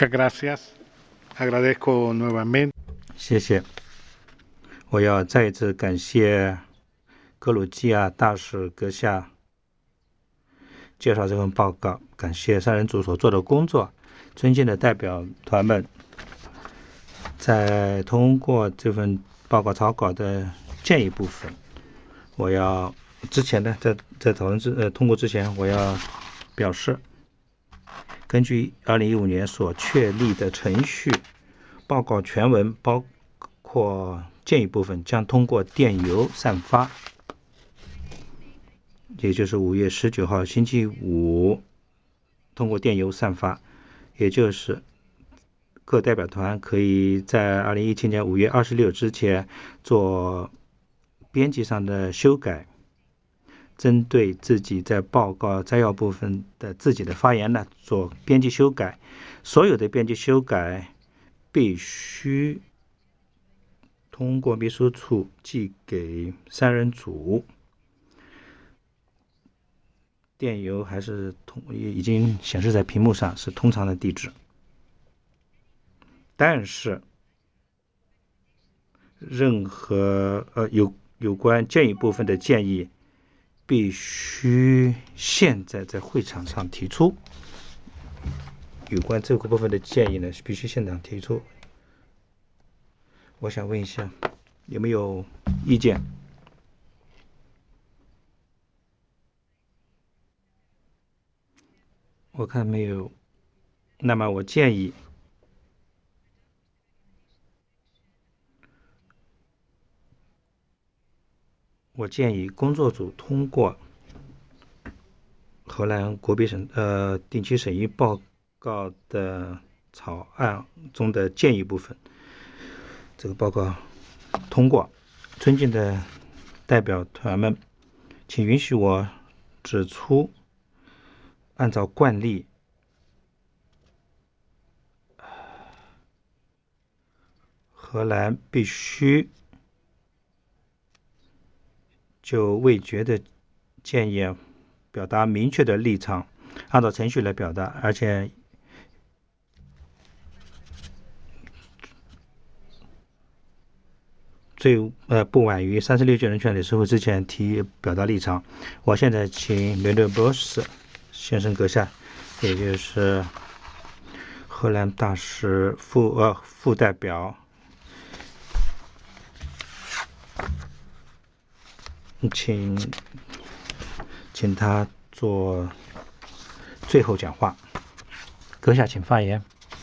谢谢。我要再一次感谢格鲁吉亚大使阁下介绍这份报告，感谢三人组所做的工作。尊敬的代表团们，在通过这份报告草稿的建议部分，我要之前呢，在讨论通过之前，我要表示，根据2015年所确立的程序，报告全文包括建议部分将通过电邮散发，也就是5月19号星期五通过电邮散发，也就是各代表团可以在2017年5月26之前做编辑上的修改，针对自己在报告摘要部分的自己的发言呢做编辑修改，所有的编辑修改必须通过秘书处寄给三人组。电邮还是已经显示在屏幕上，是通常的地址。但是任何有关建议部分的建议必须现在在会场上提出。有关这个部分的建议呢，必须现场提出。我想问一下，有没有意见？我看没有，那么我建议工作组通过荷兰国别定期审议报告的草案中的建议部分，这个报告通过。尊敬的代表团们，请允许我指出，按照惯例，荷兰必须就未决的建议表达明确的立场，按照程序来表达，而且不晚于36届人权理事会之前表达立场。我现在请雷德博士先生阁下，也就是荷兰大使副代表，请他做最后讲话。阁下请发言。